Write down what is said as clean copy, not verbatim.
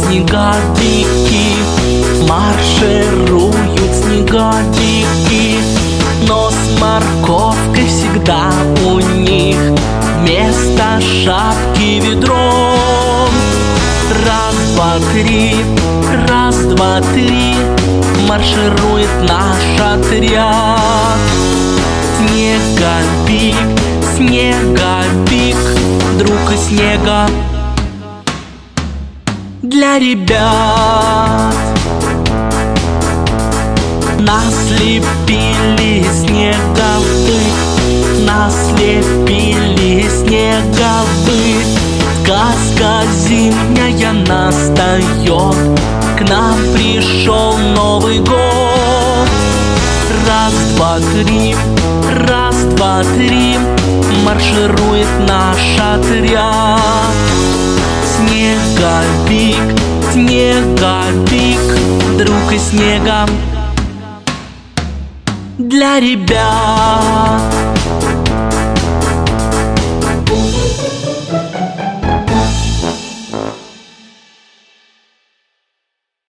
снеговики, маршируют снеговики, но с морковкой всегда у них вместо шапки ведро. Раз, два, три, раз, два, три, марширует наш отряд. Снеговик, снеговик, друг из снега для ребят. Нас лепили снеговых, нас лепили снеговых. Сказка зимняя настает, к нам пришел Новый год. Раз, два, три, раз, два, три, марширует наш отряд. Снеговик, снеговик, друг из снега для ребят.